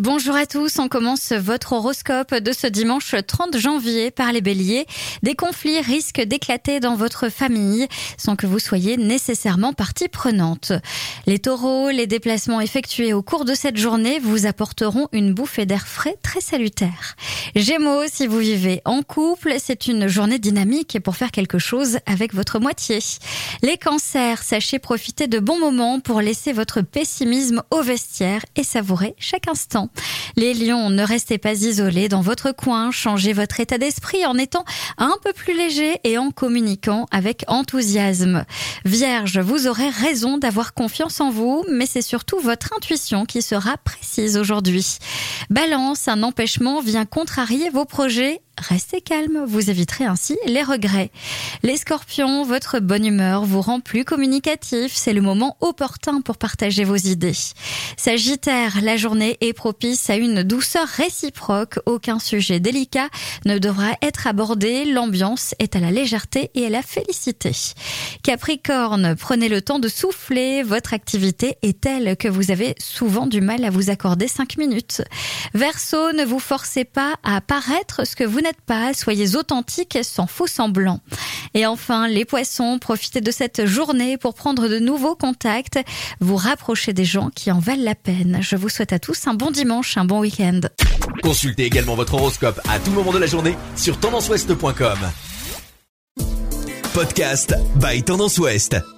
Bonjour à tous, on commence votre horoscope de ce dimanche 30 janvier par les béliers. Des conflits risquent d'éclater dans votre famille sans que vous soyez nécessairement partie prenante. Les taureaux, les déplacements effectués au cours de cette journée vous apporteront une bouffée d'air frais très salutaire. Gémeaux, si vous vivez en couple, c'est une journée dynamique pour faire quelque chose avec votre moitié. Les cancers, sachez profiter de bons moments pour laisser votre pessimisme au vestiaire et savourer chaque instant. Les lions, ne restez pas isolés dans votre coin, changez votre état d'esprit en étant un peu plus léger et en communiquant avec enthousiasme. Vierge, vous aurez raison d'avoir confiance en vous, mais c'est surtout votre intuition qui sera précise aujourd'hui. Balance, un empêchement vient contrarier vos projets. Restez calme, vous éviterez ainsi les regrets. Les scorpions, votre bonne humeur vous rend plus communicatif, c'est le moment opportun pour partager vos idées. Sagittaire, la journée est propice à une douceur réciproque, aucun sujet délicat ne devra être abordé, l'ambiance est à la légèreté et à la félicité. Capricorne, prenez le temps de souffler, votre activité est telle que vous avez souvent du mal à vous accorder 5 minutes. Verseau, ne vous forcez pas à paraître ce que vous n'êtes pas, soyez authentique sans faux semblant. Et enfin, les poissons, profitez de cette journée pour prendre de nouveaux contacts, vous rapprocher des gens qui en valent la peine. Je vous souhaite à tous un bon dimanche, un bon week-end. Consultez également votre horoscope à tout moment de la journée sur tendanceouest.com. Podcast by Tendance Ouest.